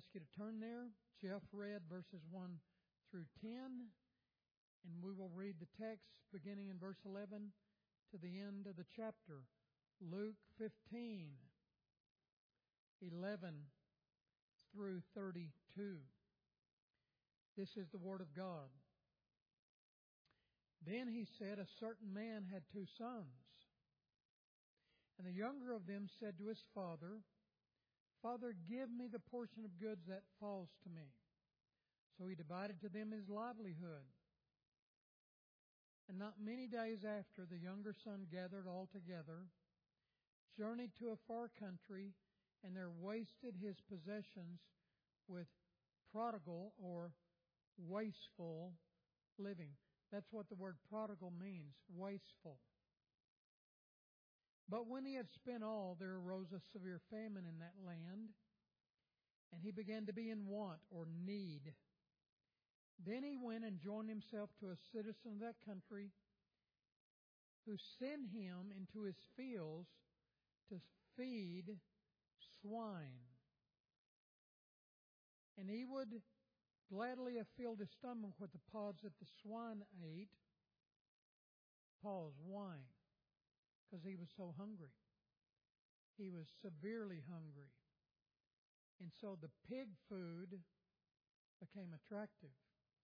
ask you to turn there. Jeff read verses 1 through 10, and we will read the text beginning in verse 11 to the end of the chapter. Luke 15, 11 through 32. This is the Word of God. Then he said, a certain man had 2 sons. And the younger of them said to his father, Father, give me the portion of goods that falls to me. So he divided to them his livelihood. And not many days after, the younger son gathered all together, journeyed to a far country, and there wasted his possessions with prodigal or wasteful living. That's what the word prodigal means, wasteful. But when he had spent all, there arose a severe famine in that land, and he began to be in want or need. Then he went and joined himself to a citizen of that country, who sent him into his fields to feed swine. And he would gladly have filled his stomach with the pods that the swine ate. Pause, wine. Because he was so hungry. He was severely hungry. And so the pig food became attractive.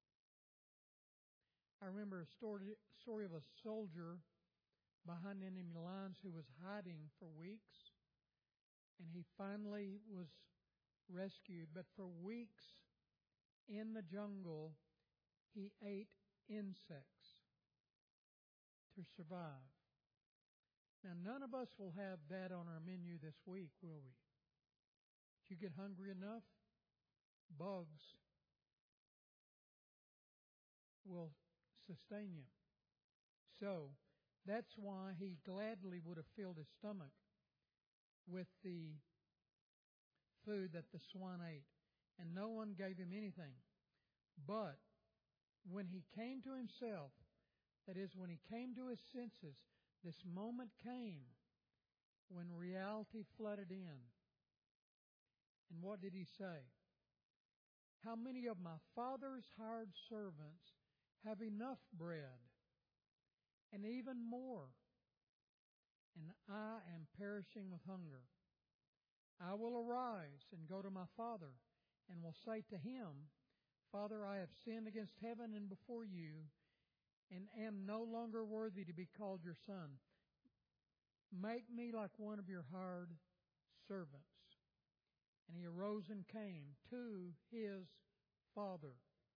I remember a story of a soldier behind enemy lines who was hiding for weeks. And he finally was rescued. But for weeks in the jungle, he ate insects to survive. Now, none of us will have that on our menu this week, will we? If you get hungry enough, bugs will sustain you. So, that's why he gladly would have filled his stomach with the food that the swine ate. And no one gave him anything. But when he came to himself, that is, when he came to his senses, this moment came when reality flooded in. And what did he say? How many of my father's hired servants have enough bread, and even more, and I am perishing with hunger? I will arise and go to my father, and will say to him, Father, I have sinned against heaven and before you, and am no longer worthy to be called your son. Make me like one of your hired servants. And he arose and came to his father.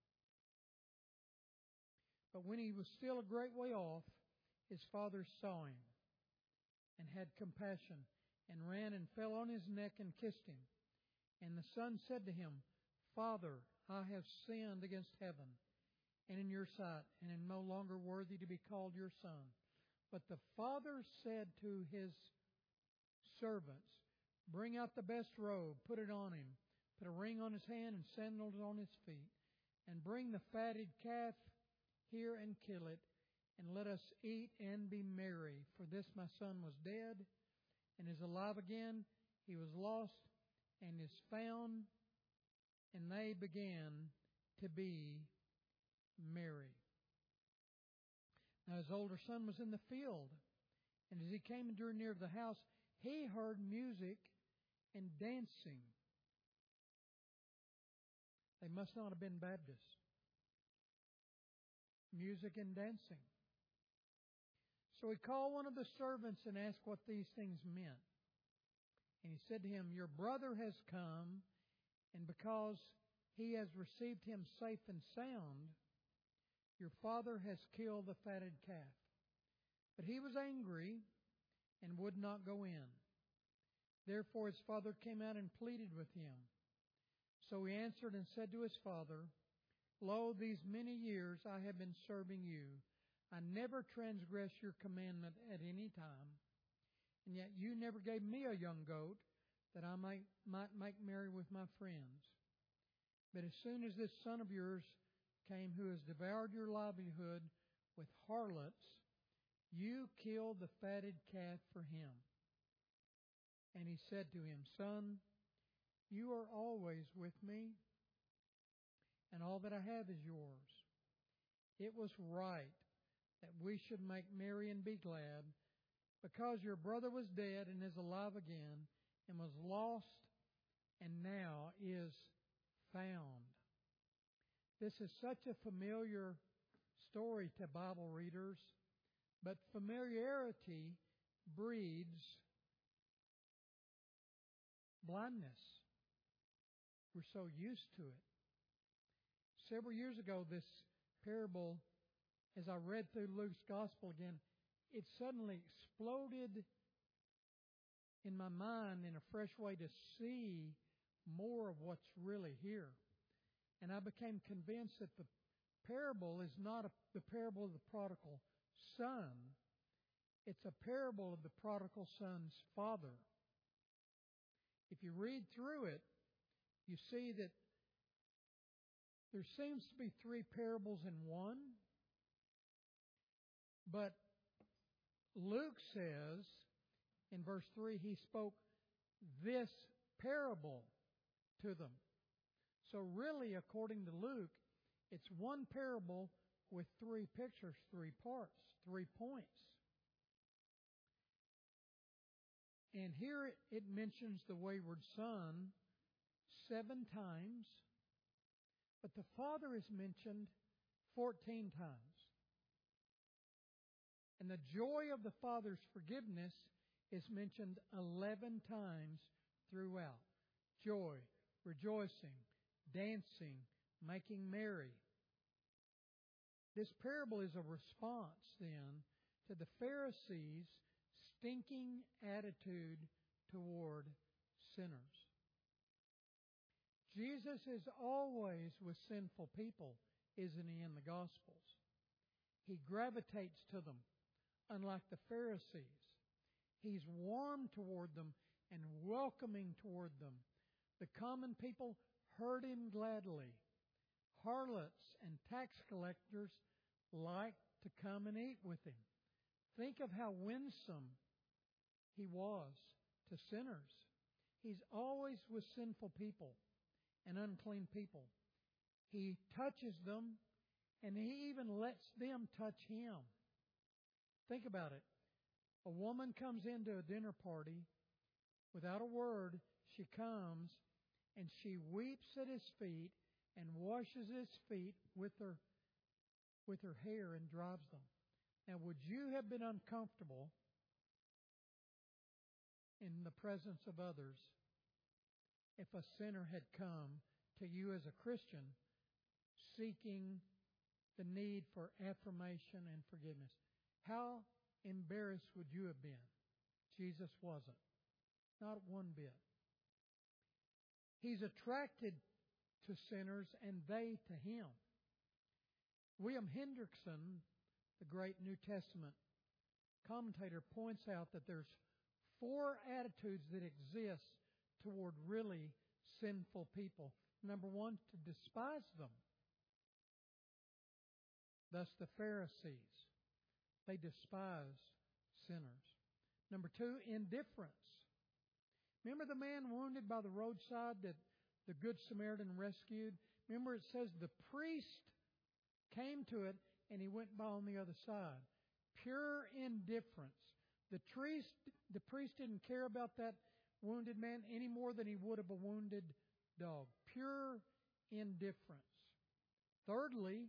But when he was still a great way off, his father saw him and had compassion, and ran and fell on his neck and kissed him. And the son said to him, Father, I have sinned against heaven and in your sight, and am no longer worthy to be called your son. But the father said to his servants, Bring out the best robe, put it on him, put a ring on his hand and sandals on his feet, and bring the fatted calf here and kill it, and let us eat and be merry. For this my son was dead and is alive again. He was lost and is found. And they began to be merry. Now his older son was in the field, and as he came and drew near the house, he heard music and dancing. They must not have been Baptists. Music and dancing. So he called one of the servants and asked what these things meant. And he said to him, Your brother has come, and because he has received him safe and sound, your father has killed the fatted calf. But he was angry and would not go in. Therefore his father came out and pleaded with him. So he answered and said to his father, Lo, these many years I have been serving you. I never transgressed your commandment at any time. And yet you never gave me a young goat that I might make merry with my friends. But as soon as this son of yours came who has devoured your livelihood with harlots, you killed the fatted calf for him. And he said to him, Son, You are always with me, and all that I have is yours. It was right that we should make merry and be glad, because your brother was dead and is alive again, and was lost and now is found. This is such a familiar story to Bible readers, but familiarity breeds blindness. We're so used to it. Several years ago, this parable, as I read through Luke's gospel again, it suddenly exploded in my mind in a fresh way to see more of what's really here. And I became convinced that the parable is not the parable of the prodigal son. It's a parable of the prodigal son's father. If you read through it, you see that there seems to be three parables in one. But Luke says in verse 3, he spoke this parable to them. So really, according to Luke, it's one parable with three pictures, three parts, 3 points. And here it mentions the wayward son 7 times, but the father is mentioned 14 times. And the joy of the father's forgiveness is mentioned 11 times throughout. Joy, rejoicing, dancing, making merry. This parable is a response then to the Pharisees' stinking attitude toward sinners. Jesus is always with sinful people, isn't he, in the Gospels? He gravitates to them, unlike the Pharisees. He's warm toward them and welcoming toward them. The common people heard him gladly. Harlots and tax collectors liked to come and eat with him. Think of how winsome he was to sinners. He's always with sinful people and unclean people. He touches them, and he even lets them touch him. Think about it. A woman comes into a dinner party. Without a word, she comes and she weeps at his feet and washes his feet with her hair and dries them. Now, would you have been uncomfortable in the presence of others if a sinner had come to you as a Christian seeking the need for affirmation and forgiveness? How embarrassed would you have been? Jesus wasn't. Not one bit. He's attracted to sinners and they to him. William Hendrickson, the great New Testament commentator, points out that there's 4 attitudes that exist toward really sinful people. Number 1, to despise them. Thus the Pharisees. They despise sinners. Number 2, indifference. Remember the man wounded by the roadside that the Good Samaritan rescued? Remember it says the priest came to it and he went by on the other side. Pure indifference. The priest didn't care about that wounded man any more than he would of a wounded dog. Pure indifference. Thirdly,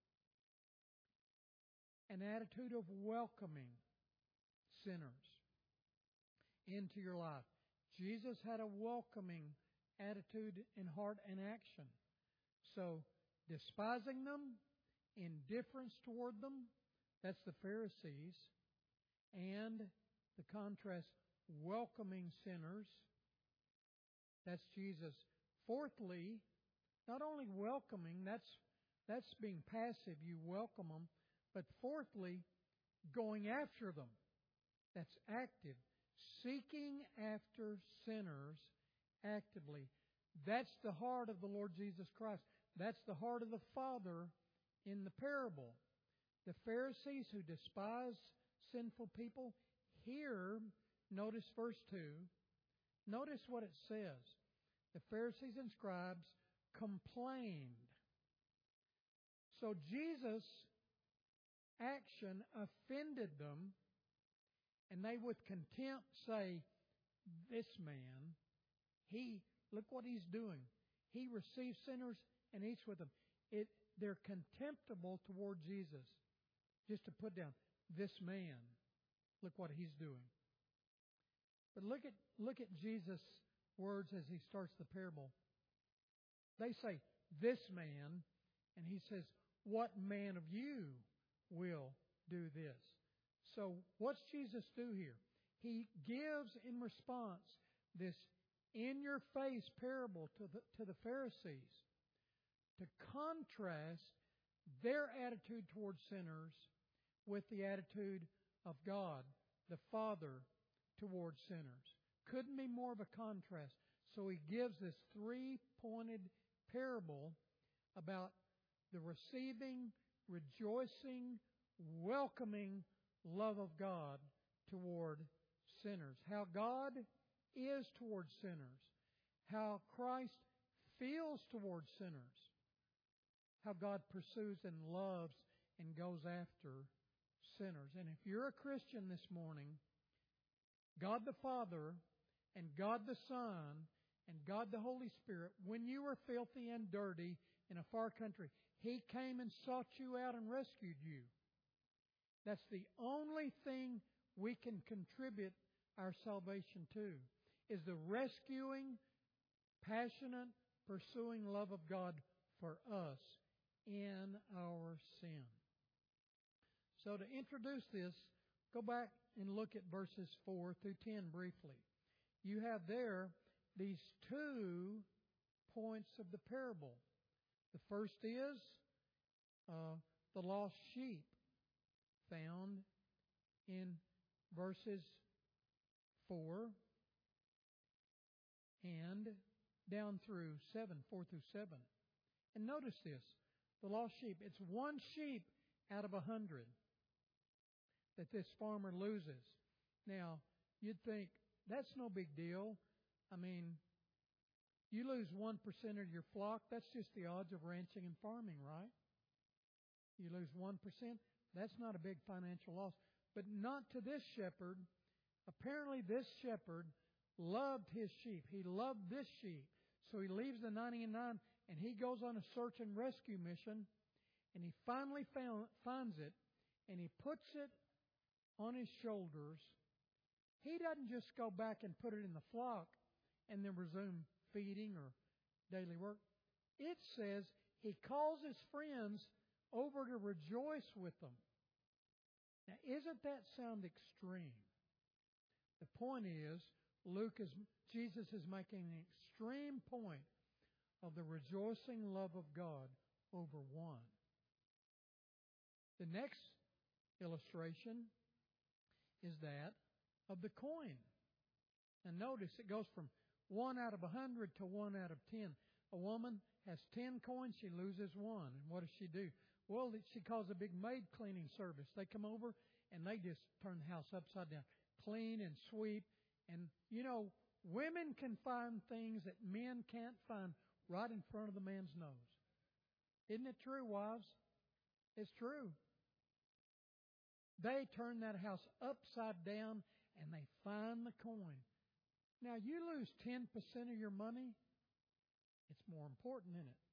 an attitude of welcoming sinners into your life. Jesus had a welcoming attitude in heart and action. So, despising them, indifference toward them, that's the Pharisees. And the contrast, welcoming sinners, that's Jesus. Fourthly, not only welcoming, that's being passive, you welcome them, but fourthly, going after them. That's active. Seeking after sinners actively. That's the heart of the Lord Jesus Christ. That's the heart of the Father in the parable. The Pharisees who despise sinful people, here, notice verse 2. Notice what it says. the Pharisees and scribes complained. So Jesus' action offended them, and they with contempt say, this man, look what he's doing. He receives sinners and eats with them. They're contemptible toward Jesus. Just to put down, this man, look what he's doing. But look at Jesus' words as he starts the parable. They say, this man, and he says, what man of you will do this? So what's Jesus do here? He gives in response this in-your-face parable to the Pharisees to contrast their attitude towards sinners with the attitude of God, the Father, towards sinners. Couldn't be more of a contrast. So he gives this three-pointed parable about the receiving, rejoicing, welcoming love of God toward sinners. How God is towards sinners. How Christ feels towards sinners. How God pursues and loves and goes after sinners. And if you're a Christian this morning, God the Father and God the Son and God the Holy Spirit, when you were filthy and dirty in a far country, He came and sought you out and rescued you. That's the only thing we can contribute our salvation to, is the rescuing, passionate, pursuing love of God for us in our sin. So to introduce this, go back and look at verses 4 through 10 briefly. You have there these 2 points of the parable. The first is the lost sheep, found in verses 4 and down through 7, 4 through 7. And notice this, the lost sheep. It's one sheep out of 100 that this farmer loses. Now, you'd think, that's no big deal. I mean, you lose 1% of your flock, that's just the odds of ranching and farming, right? You lose 1%, that's not a big financial loss. But not to this shepherd. Apparently this shepherd loved his sheep. He loved this sheep. So he leaves the 99 and he goes on a search and rescue mission, and he finally finds it, and he puts it on his shoulders. He doesn't just go back and put it in the flock and then resume feeding or daily work. It says he calls his friends over to rejoice with them. Now, isn't that sound extreme? The point is, Jesus is making an extreme point of the rejoicing love of God over one. The next illustration is that of the coin. And notice it goes from 1 out of 100 to 1 out of 10. A woman has 10 coins, she loses 1. And what does she do? Well, she calls a big maid cleaning service. They come over and they just turn the house upside down, clean and sweep. And, you know, women can find things that men can't find right in front of the man's nose. Isn't it true, wives? It's true. They turn that house upside down and they find the coin. Now, you lose 10% of your money, it's more important, isn't it?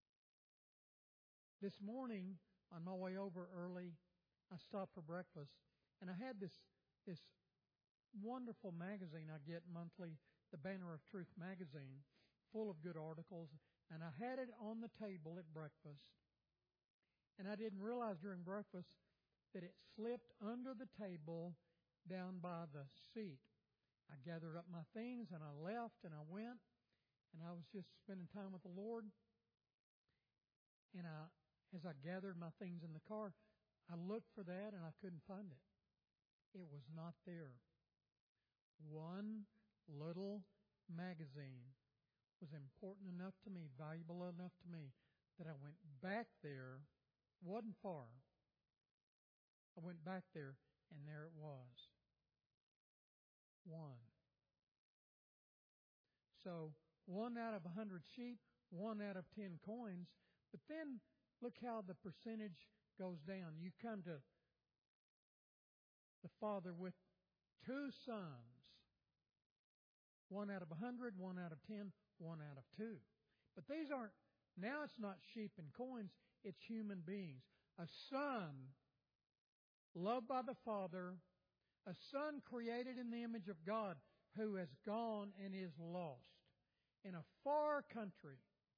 This morning, on my way over early, I stopped for breakfast, and I had this wonderful magazine I get monthly, the Banner of Truth magazine, full of good articles, and I had it on the table at breakfast. And I didn't realize during breakfast that it slipped under the table down by the seat. I gathered up my things and I left and I went, and I was just spending time with the Lord. And as I gathered my things in the car, I looked for that and I couldn't find it. It was not there. One little magazine was important enough to me, valuable enough to me, that I went back there. Wasn't far. I went back there, and there it was. One. So 1 out of 100 sheep, 1 out of 10 coins. But then look how the percentage goes down. You come to the father with 2 sons. 1 out of 100, 1 out of 10, 1 out of 2. But these aren't, now it's not sheep and coins, it's human beings. A son loved by the Father, a son created in the image of God who has gone and is lost in a far country.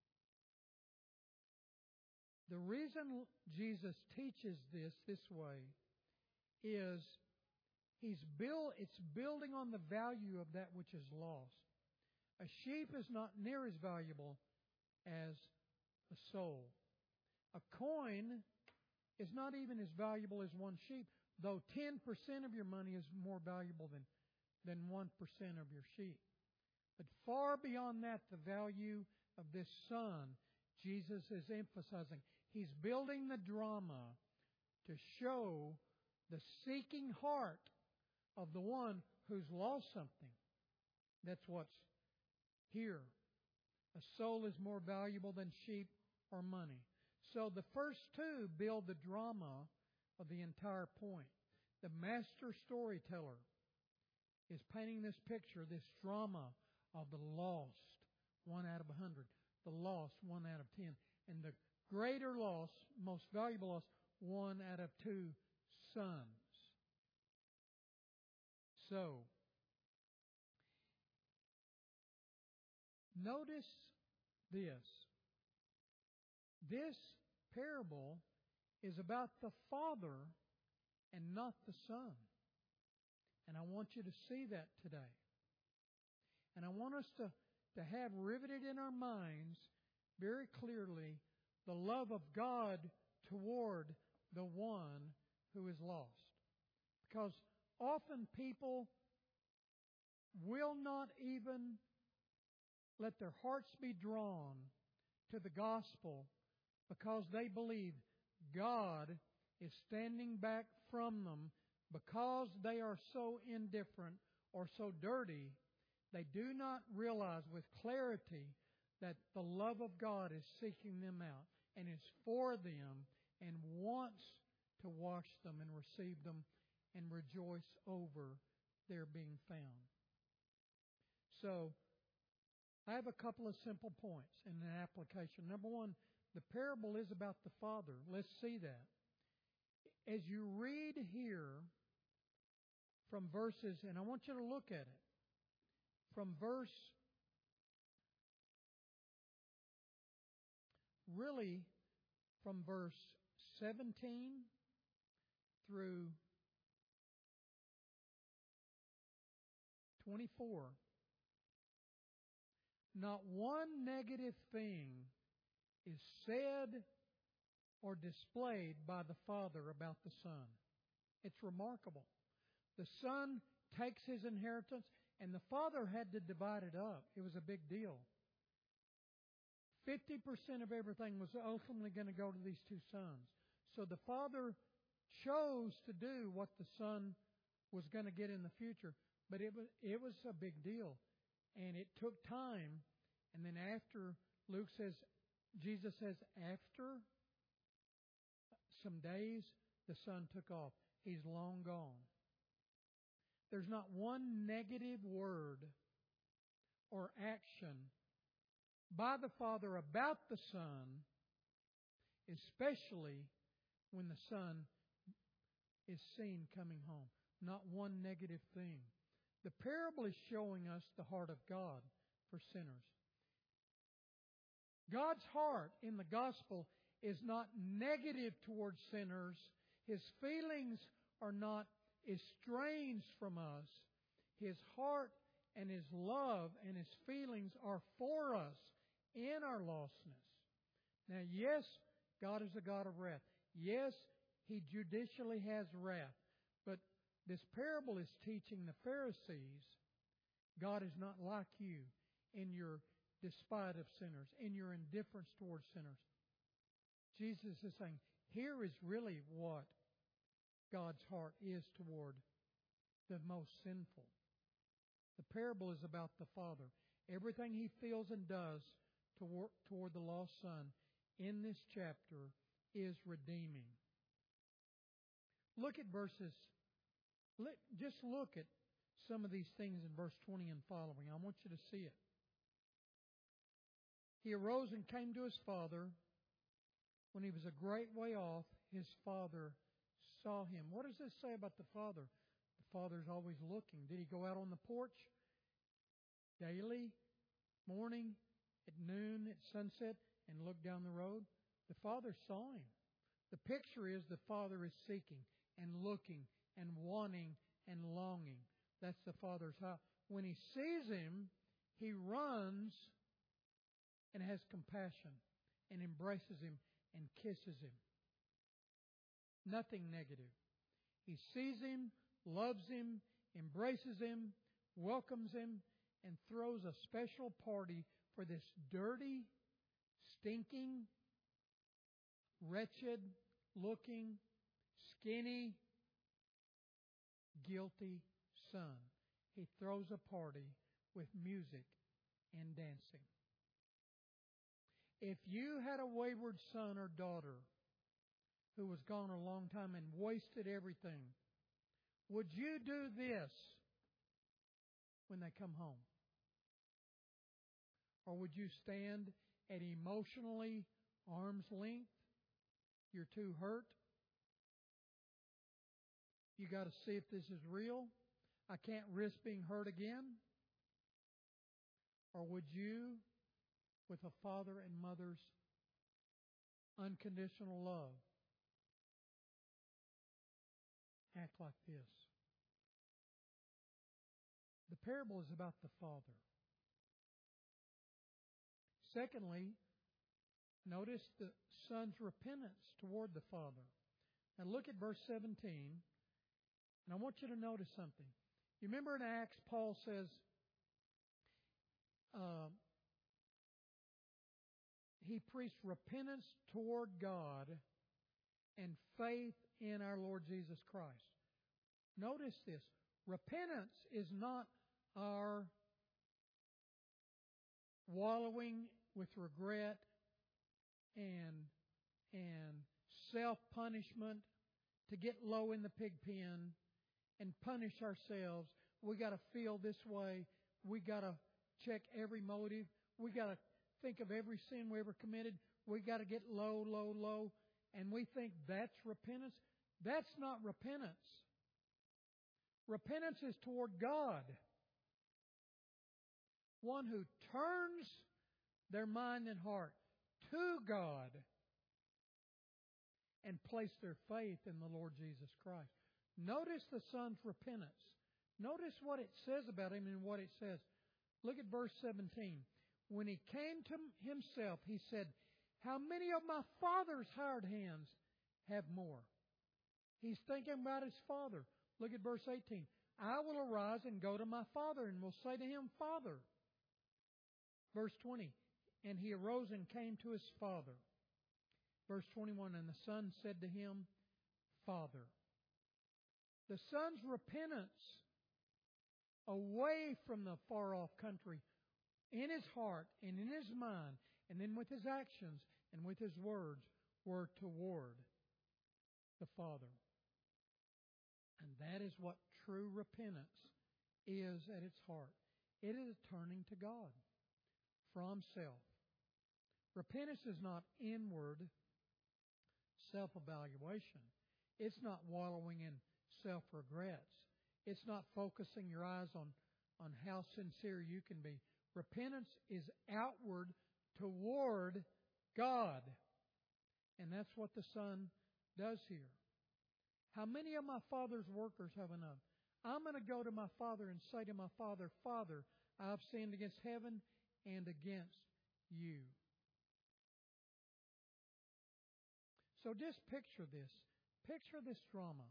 The reason Jesus teaches this way is it's building on the value of that which is lost. A sheep is not near as valuable as a soul. A coin is not even as valuable as one sheep, though 10% of your money is more valuable than 1% of your sheep. But far beyond that, the value of this son, Jesus is emphasizing. He's building the drama to show the seeking heart of the one who's lost something. That's what's here. A soul is more valuable than sheep or money. So the first two build the drama of the entire point. The master storyteller is painting this picture, this drama of the lost, 1 out of 100. The lost, 1 out of 10. And the greater loss, most valuable loss, 1 out of 2 sons. So, notice this. This parable is about the Father and not the Son. And I want you to see that today. And I want us to have riveted in our minds very clearly the love of God toward the one who is lost. Because often people will not even let their hearts be drawn to the gospel because they believe God is standing back from them because they are so indifferent or so dirty. They do not realize with clarity that the love of God is seeking them out and is for them and wants to wash them and receive them and rejoice over their being found. So, I have a couple of simple points in an application. Number one, the parable is about the Father. Let's see that. As you read here from verses, and I want you to look at it, from verse 17 through 24, not one negative thing is said or displayed by the Father about the Son. It's remarkable. The Son takes His inheritance, and the Father had to divide it up. It was a big deal. 50% of everything was ultimately going to go to these 2 sons. So the Father chose to do what the Son was going to get in the future. But it was a big deal. And it took time. And then after, Jesus says, after some days, the Son took off. He's long gone. There's not one negative word or action by the Father about the Son, especially when the Son is seen coming home. Not one negative thing. The parable is showing us the heart of God for sinners. God's heart in the gospel is not negative towards sinners. His feelings are not estranged from us. His heart and His love and His feelings are for us in our lostness. Now, yes, God is a God of wrath. Yes, He judicially has wrath. But this parable is teaching the Pharisees God is not like you in your despite of sinners, in your indifference towards sinners. Jesus is saying, here is really what God's heart is toward the most sinful. The parable is about the Father. everything he feels and does toward the lost son in this chapter is redeeming. Look at verses. Just look at some of these things in verse 20 and following. I want you to see it. He arose and came to his father. When he was a great way off, his father saw him. What does this say about the father? The father's always looking. Did he go out on the porch daily, morning, at noon, at sunset, and look down the road? The father saw him. The picture is the father is seeking and looking and wanting and longing. That's the father's heart. When he sees him, he runs and has compassion and embraces him and kisses him. Nothing negative. He sees him, loves him, embraces him, welcomes him, and throws a special party for this dirty, stinking, wretched looking, skinny, guilty son. He throws a party with music and dancing. If you had a wayward son or daughter who was gone a long time and wasted everything, would you do this when they come home? Or would you stand at emotionally arm's length? You're too hurt. You got to see if this is real. I can't risk being hurt again. Or would you, with a father and mother's unconditional love, act like this? The parable is about the father. Secondly, notice the son's repentance toward the father. Now look at verse 17, and I want you to notice something. You remember in Acts, Paul says, he preached repentance toward God and faith in our Lord Jesus Christ. Notice this. Repentance is not our wallowing with regret and self-punishment to get low in the pig pen and punish ourselves. We got to feel this way. We got to check every motive. We got to think of every sin we ever committed. We got to get low, low, low. And we think that's repentance. That's not repentance. Repentance is toward God. One who turns their mind and heart to God and place their faith in the Lord Jesus Christ. Notice the son's repentance. Notice what it says about him and what it says. Look at verse 17. When he came to himself, he said, "How many of my father's hired hands have more?" He's thinking about his father. Look at verse 18. "I will arise and go to my father and will say to him, Father." Verse 20. And he arose and came to his father. Verse 21. And the son said to him, Father. The son's repentance away from the far-off country in his heart and in his mind and then with his actions and with his words were toward the Father. And that is what true repentance is at its heart. It is turning to God from self. Repentance is not inward self-evaluation. It's not wallowing in self-regrets. It's not focusing your eyes on how sincere you can be. Repentance is outward toward God. And that's what the Son does here. How many of my Father's workers have enough? I'm going to go to my Father and say to my Father, Father, I've sinned against heaven and against you. So just picture this. Picture this drama.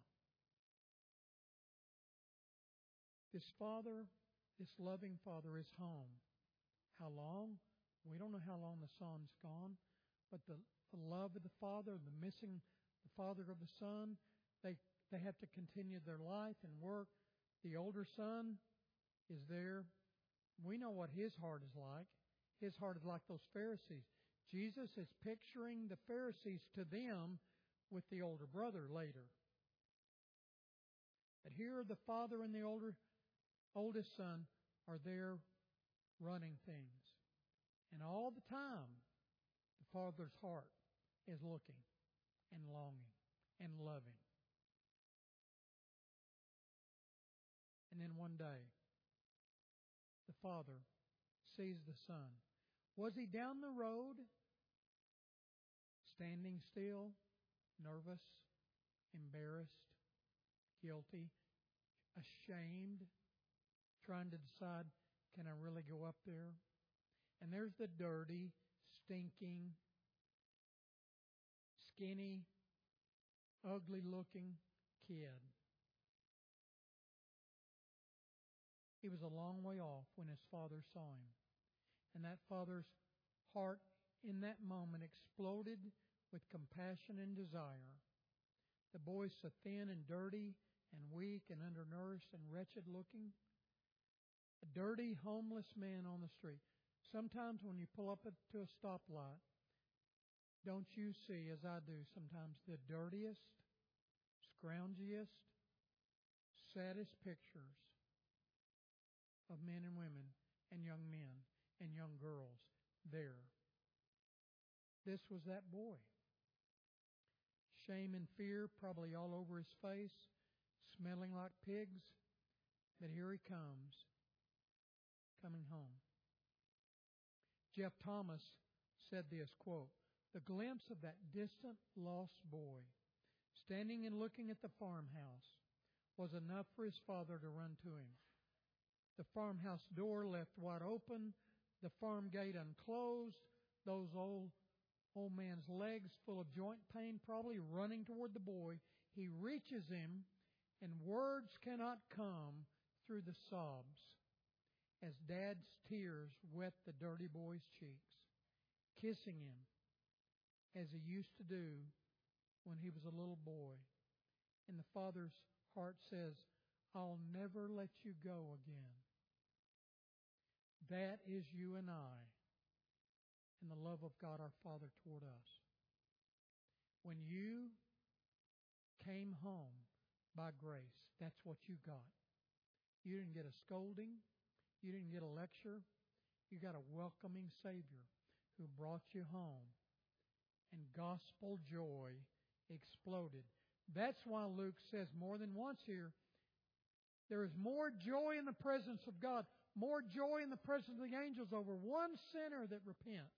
This father, this loving father is home. How long? We don't know how long the son's gone. But the love of the father, the missing the father of the son, they have to continue their life and work. The older son is there We know what his heart is like. His heart is like those Pharisees. Jesus is picturing the Pharisees to them with the older brother later. But here the father and the oldest son are there running things. And all the time, the father's heart is looking and longing and loving. And then one day, the father sees the son. Was he down the road, standing still, nervous, embarrassed, guilty, ashamed, trying to decide, can I really go up there? And there's the dirty, stinking, skinny, ugly-looking kid. He was a long way off when his father saw him. And that father's heart in that moment exploded with compassion and desire. The boy's so thin and dirty and weak and undernourished and wretched looking. A dirty, homeless man on the street. Sometimes when you pull up to a stoplight, don't you see, as I do sometimes, the dirtiest, scroungiest, saddest pictures of men and women and young men and young girls there. This was that boy. Shame and fear probably all over his face, smelling like pigs. But here he comes, coming home. Jeff Thomas said this, quote, "The glimpse of that distant, lost boy, standing and looking at the farmhouse, was enough for his father to run to him. The farmhouse door left wide open, the farm gate unclosed, those old man's legs full of joint pain, probably running toward the boy. He reaches him, and words cannot come through the sobs as Dad's tears wet the dirty boy's cheeks, kissing him as he used to do when he was a little boy. And the father's heart says, I'll never let you go again. That is you and I and the love of God our Father toward us. When you came home by grace, that's what you got. You didn't get a scolding. You didn't get a lecture. You got a welcoming Savior who brought you home. And gospel joy exploded. That's why Luke says more than once here, there is more joy in the presence of God, more joy in the presence of the angels over one sinner that repents.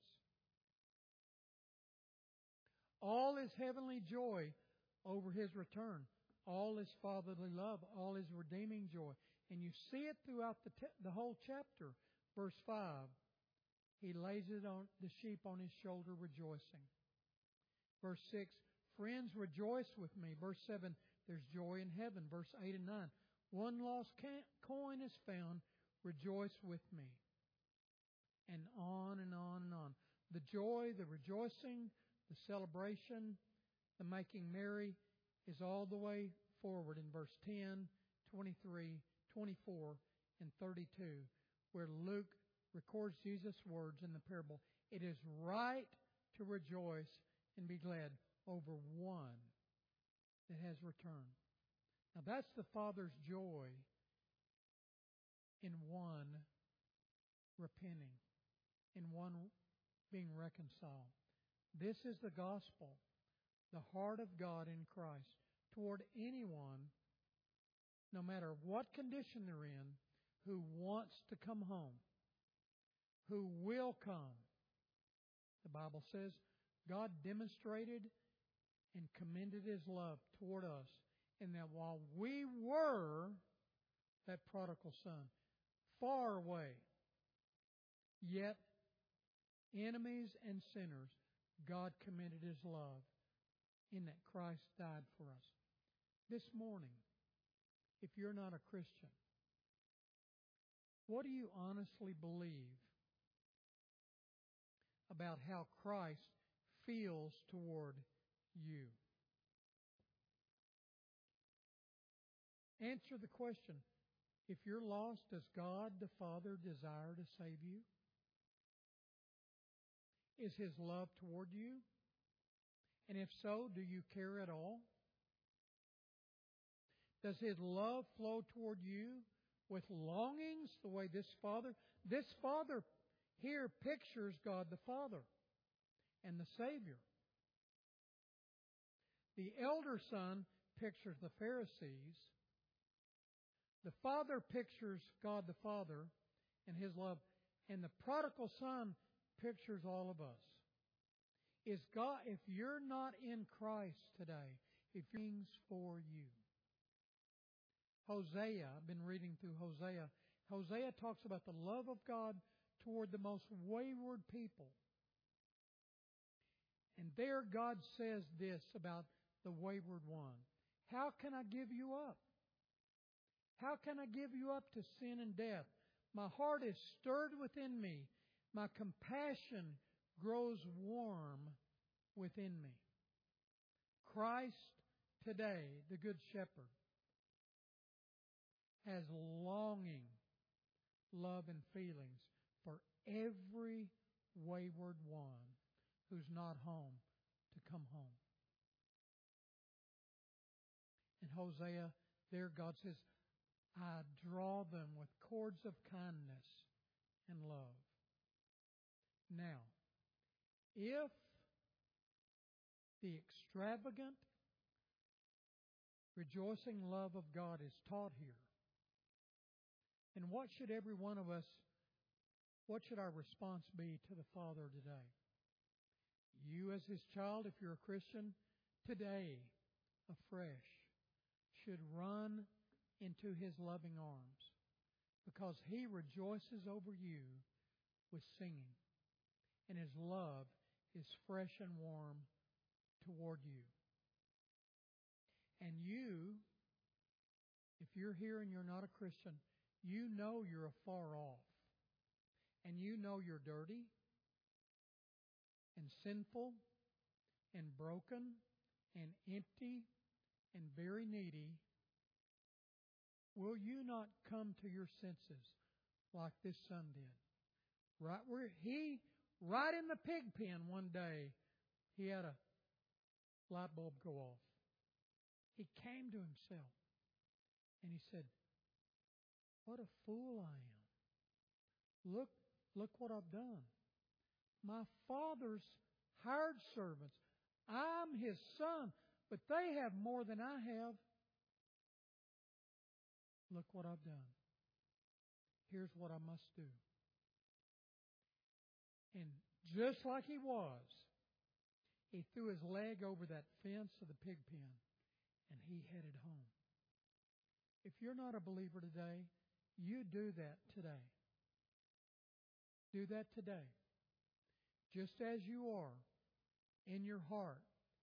All is heavenly joy over His return. All is fatherly love. All is redeeming joy. And you see it throughout the whole chapter. Verse 5, He lays it on the sheep on His shoulder rejoicing. Verse 6, friends, rejoice with me. Verse 7, there's joy in heaven. Verse 8 and 9, one lost coin is found. Rejoice with me. And on and on and on. The joy, the rejoicing, the celebration, the making merry is all the way forward in verse 10, 23, 24, and 32, where Luke records Jesus' words in the parable. It is right to rejoice and be glad over one that has returned. Now that's the Father's joy in one repenting, in one being reconciled. This is the gospel, the heart of God in Christ toward anyone, no matter what condition they're in, who wants to come home, who will come. The Bible says God demonstrated and commended His love toward us in that while we were that prodigal son, far away, yet enemies and sinners, God commended His love in that Christ died for us. This morning, if you're not a Christian, what do you honestly believe about how Christ feels toward you? Answer the question, If you're lost, does God the Father desire to save you? Is His love toward you? And if so, do you care at all? Does His love flow toward you with longings the way this Father here pictures God the Father and the Savior. The elder son pictures the Pharisees. The Father pictures God the Father and His love. And the prodigal son pictures all of us. If you're not in Christ today, if things for you. Hosea, I've been reading through Hosea. Hosea talks about the love of God toward the most wayward people. And there God says this about the wayward one. How can I give you up? How can I give you up to sin and death? My heart is stirred within me. My compassion grows warm within me. Christ today, the Good Shepherd, has longing, love, and feelings for every wayward one who's not home to come home. In Hosea, there God says, I draw them with cords of kindness and love. Now, if the extravagant, rejoicing love of God is taught here, then what should every one of us, what should our response be to the Father today? You as His child, if you're a Christian, today, afresh, should run into His loving arms because He rejoices over you with singing, and His love is fresh and warm toward you. And you, if you're here and you're not a Christian, you know you're afar off, and you know you're dirty and sinful and broken and empty and very needy. Will you not come to your senses like this son did? Right in the pig pen one day, he had a light bulb go off. He came to himself and he said, what a fool I am. Look what I've done. My father's hired servants, I'm his son, but they have more than I have. Look what I've done. Here's what I must do. And just like he was, he threw his leg over that fence of the pig pen and he headed home. If you're not a believer today, you do that today. Do that today. Just as you are in your heart,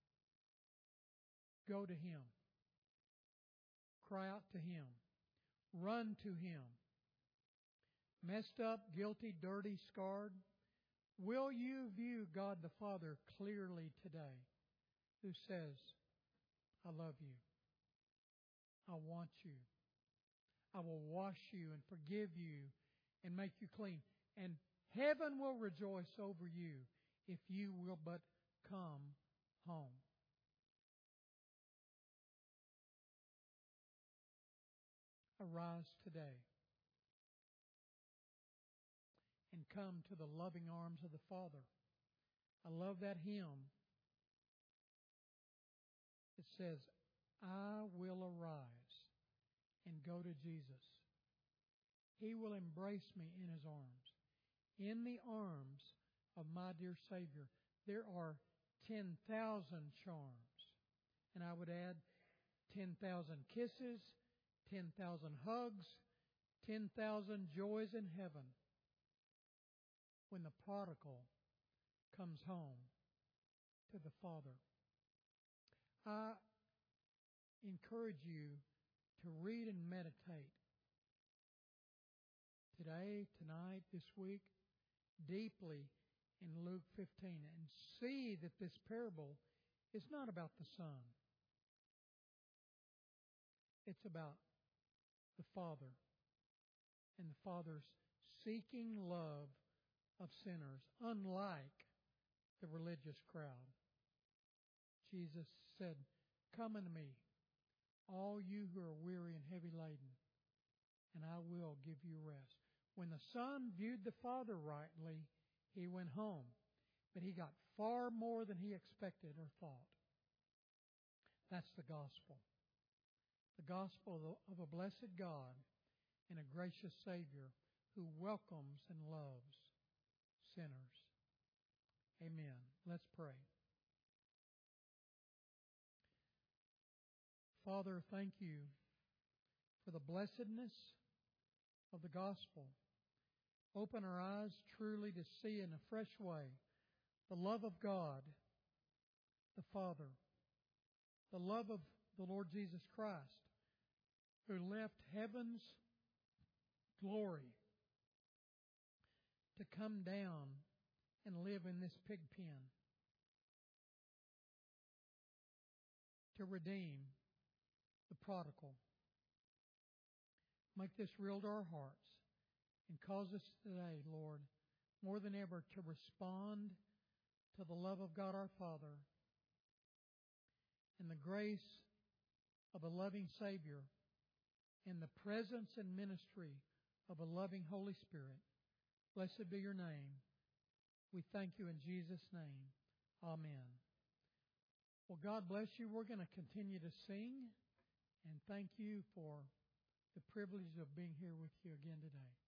go to Him. Cry out to Him. Run to Him. Messed up, guilty, dirty, scarred, will you view God the Father clearly today, who says, I love you. I want you. I will wash you and forgive you and make you clean. And heaven will rejoice over you if you will but come home. Arise today and come to the loving arms of the Father. I love that hymn. It says, I will arise and go to Jesus. He will embrace me in His arms. In the arms of my dear Savior, there are 10,000 charms. And I would add 10,000 kisses, 10,000 hugs, 10,000 joys in heaven when the prodigal comes home to the Father. I encourage you to read and meditate today, tonight, this week, deeply in Luke 15 and see that this parable is not about the Son. It's about the Father and the Father's seeking love of sinners, unlike the religious crowd. Jesus said, "Come unto me, all you who are weary and heavy laden, and I will give you rest." When the Son viewed the Father rightly, he went home, but he got far more than he expected or thought. That's the gospel. The gospel of a blessed God and a gracious Savior who welcomes and loves sinners. Amen. Let's pray. Father, thank you for the blessedness of the gospel. Open our eyes truly to see in a fresh way the love of God, the Father, the love of the Lord Jesus Christ, who left heaven's glory to come down and live in this pig pen to redeem the prodigal. Make this real to our hearts and cause us today, Lord, more than ever to respond to the love of God our Father and the grace of a loving Savior and the presence and ministry of a loving Holy Spirit. Blessed be your name. We thank you in Jesus' name. Amen. Well, God bless you. We're going to continue to sing, and thank you for the privilege of being here with you again today.